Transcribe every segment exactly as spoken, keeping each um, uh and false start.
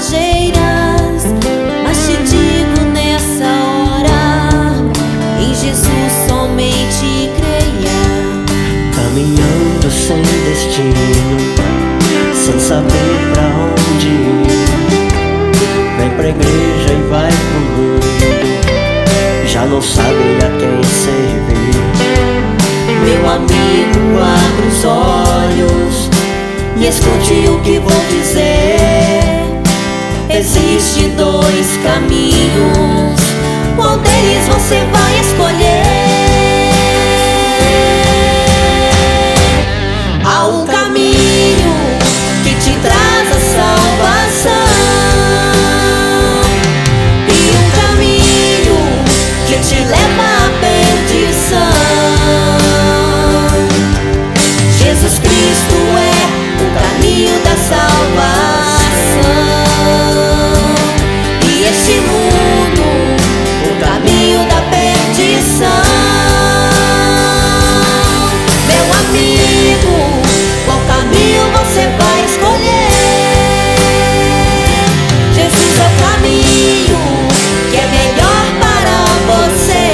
passageiras, mas te digo nessa hora, em Jesus somente creia. Caminhando sem destino, sem saber pra onde ir, vem pra igreja e vai pro mundo, já não sabe a quem servir. Meu amigo, abra os olhos e escute o que vou dizer. Existe dois caminhos, qual deles você vai escolher? Há um caminho que te traz a salvação e um caminho que te leva à perdição. Jesus Cristo é o caminho da salvação e este mundo o caminho da perdição. Meu amigo, qual caminho você vai escolher? Jesus é o caminho que é melhor para você.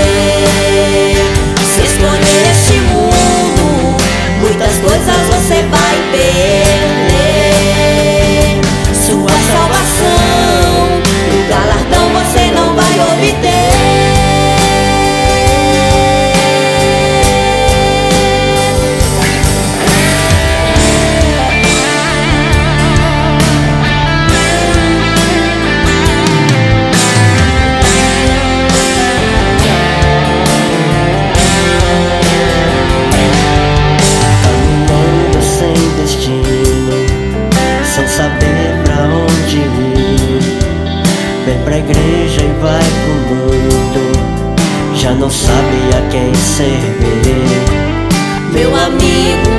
Se escolher este mundo, muitas coisas você vai perder. Sua salvação, o galardão você não vai obter. Sem saber pra onde ir, vem pra igreja e vai pro mundo, já não sabe a quem servir. Meu amigo,